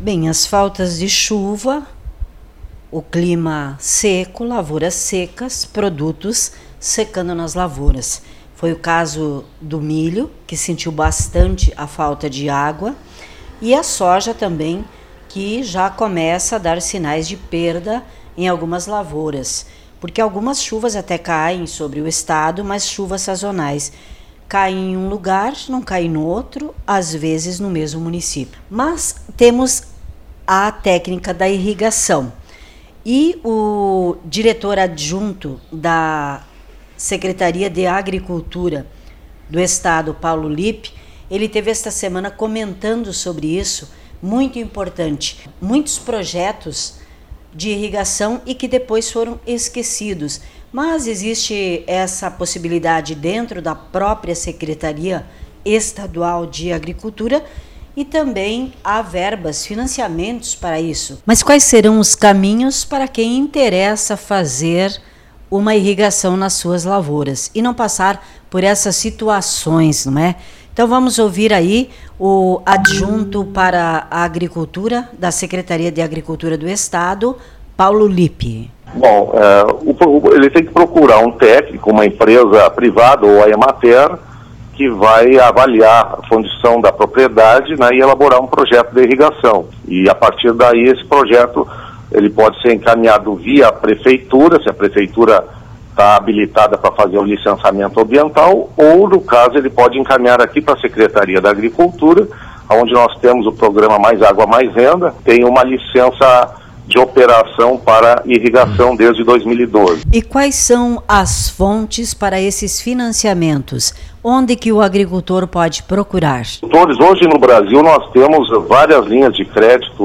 Bem, as faltas de chuva, o clima seco, lavouras secas, produtos secando nas lavouras. Foi o caso do milho, que sentiu bastante a falta de água, e a soja também, que já começa a dar sinais de perda em algumas lavouras, porque algumas chuvas até caem sobre o estado, mas chuvas sazonais. Caem em um lugar, não caem no outro, às vezes no mesmo município. Mas temos a técnica da irrigação. E o diretor adjunto da Secretaria de Agricultura do Estado, Paulo Lippe, ele teve esta semana comentando sobre isso, muito importante. Muitos projetos de irrigação e que depois foram esquecidos, mas existe essa possibilidade dentro da própria Secretaria Estadual de Agricultura e também há verbas, financiamentos para isso. Mas quais serão os caminhos para quem interessa fazer uma irrigação nas suas lavouras e não passar por essas situações, não é? Então vamos ouvir aí o adjunto para a agricultura da Secretaria de Agricultura do Estado, Paulo Lippe. Bom, ele tem que procurar um técnico, uma empresa privada ou a Emater, que vai avaliar a condição da propriedade, né, e elaborar um projeto de irrigação. E a partir daí esse projeto ele pode ser encaminhado via prefeitura, se a prefeitura está habilitada para fazer o licenciamento ambiental, ou no caso ele pode encaminhar aqui para a Secretaria da Agricultura, onde nós temos o programa Mais Água Mais Renda, tem uma licença de operação para irrigação desde 2012. E quais são as fontes para esses financiamentos? Onde que o agricultor pode procurar? Hoje no Brasil nós temos várias linhas de crédito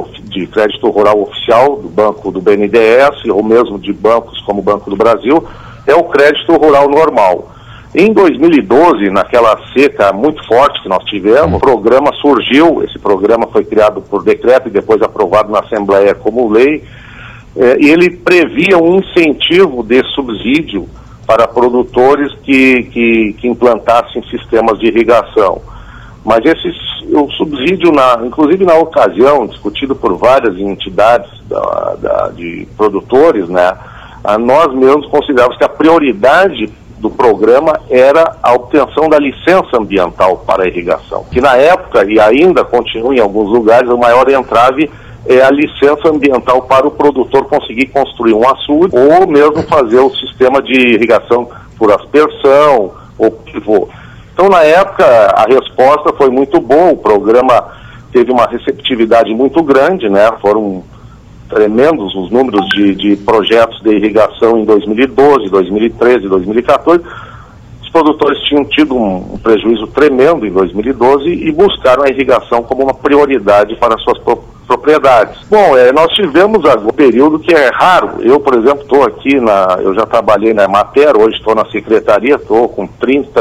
rural oficial do Banco do BNDES, ou mesmo de bancos como o Banco do Brasil, é o crédito rural normal. Em 2012, naquela seca muito forte que nós tivemos, o programa surgiu, esse programa foi criado por decreto e depois aprovado na Assembleia como lei, e ele previa um incentivo de subsídio para produtores que implantassem sistemas de irrigação. Mas o subsídio, inclusive na ocasião, discutido por várias entidades de produtores, né, nós mesmos considerávamos que a prioridade do programa era a obtenção da licença ambiental para a irrigação, que na época, e ainda continua em alguns lugares, o maior entrave é a licença ambiental para o produtor conseguir construir um açude ou mesmo fazer o sistema de irrigação por aspersão ou pivô. Então, na época, a resposta foi muito boa, o programa teve uma receptividade muito grande, né? Foram tremendos os números de projetos de irrigação em 2012, 2013, 2014. Os produtores tinham tido um prejuízo tremendo em 2012 e buscaram a irrigação como uma prioridade para suas propriedades. Bom, nós tivemos um período que é raro. Eu, por exemplo, estou aqui, eu já trabalhei na Emater, hoje estou na secretaria, estou com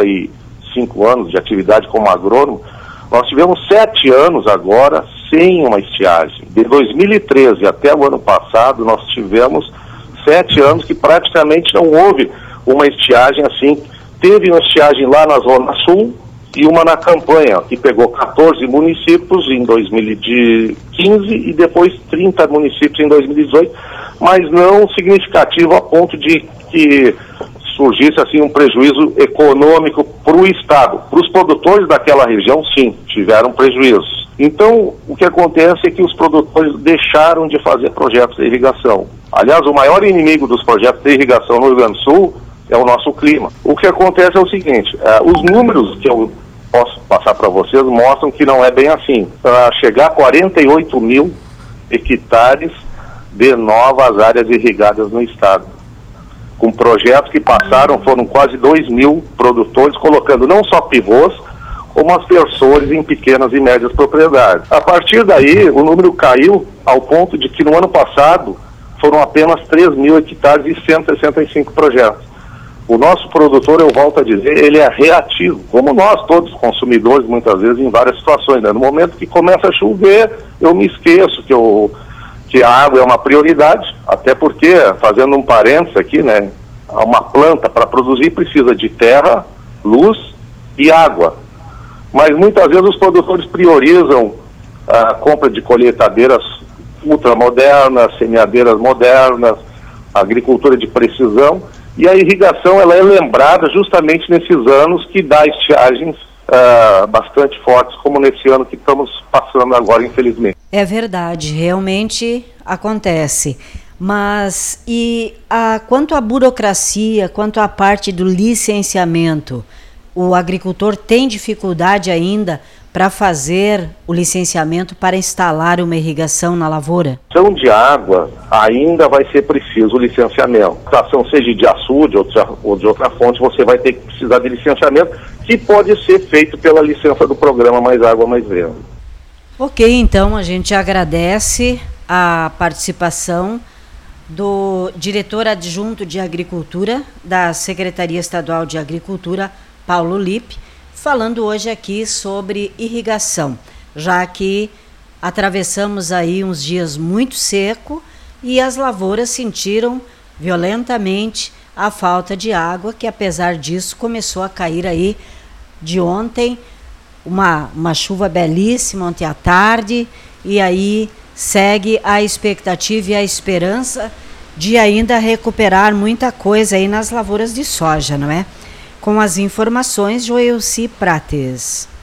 35 anos de atividade como agrônomo. Nós tivemos 7 anos agora sem uma estiagem. De 2013 até o ano passado, nós tivemos 7 anos que praticamente não houve uma estiagem assim. Teve uma estiagem lá na Zona Sul e uma na campanha, que pegou 14 municípios em 2015 e depois 30 municípios em 2018, mas não significativo a ponto de que surgisse assim um prejuízo econômico para o Estado. Para os produtores daquela região, sim, tiveram prejuízos. Então, o que acontece é que os produtores deixaram de fazer projetos de irrigação. Aliás, o maior inimigo dos projetos de irrigação no Rio Grande do Sul é o nosso clima. O que acontece é o seguinte, os números que eu posso passar para vocês mostram que não é bem assim. Para chegar a 48 mil hectares de novas áreas irrigadas no estado, com projetos que passaram, foram quase 2 mil produtores, colocando não só pivôs, como aspersores em pequenas e médias propriedades. A partir daí, o número caiu ao ponto de que no ano passado foram apenas 3 mil hectares e 165 projetos. O nosso produtor, eu volto a dizer, ele é reativo, como nós todos consumidores, muitas vezes em várias situações, né? No momento que começa a chover, eu me esqueço que a água é uma prioridade, até porque, fazendo um parênteses aqui, né, uma planta para produzir precisa de terra, luz e água. Mas muitas vezes os produtores priorizam a compra de colheitadeiras ultramodernas, semeadeiras modernas, agricultura de precisão, e a irrigação ela é lembrada justamente nesses anos que dá estiagens bastante fortes, como nesse ano que estamos passando agora, infelizmente. É verdade, realmente acontece. Mas quanto à burocracia, quanto à parte do licenciamento, o agricultor tem dificuldade ainda para fazer o licenciamento para instalar uma irrigação na lavoura? Ação de água ainda vai ser preciso o licenciamento. Ação seja de açude ou de outra fonte, você vai ter que precisar de licenciamento, que pode ser feito pela licença do programa Mais Água Mais Venda. Ok, então a gente agradece a participação do diretor adjunto de Agricultura da Secretaria Estadual de Agricultura, Paulo Lippe, falando hoje aqui sobre irrigação, já que atravessamos aí uns dias muito secos e as lavouras sentiram violentamente a falta de água, que apesar disso começou a cair aí de ontem, uma chuva belíssima ontem à tarde, e aí segue a expectativa e a esperança de ainda recuperar muita coisa aí nas lavouras de soja, não é? Com as informações, Joelci Prates.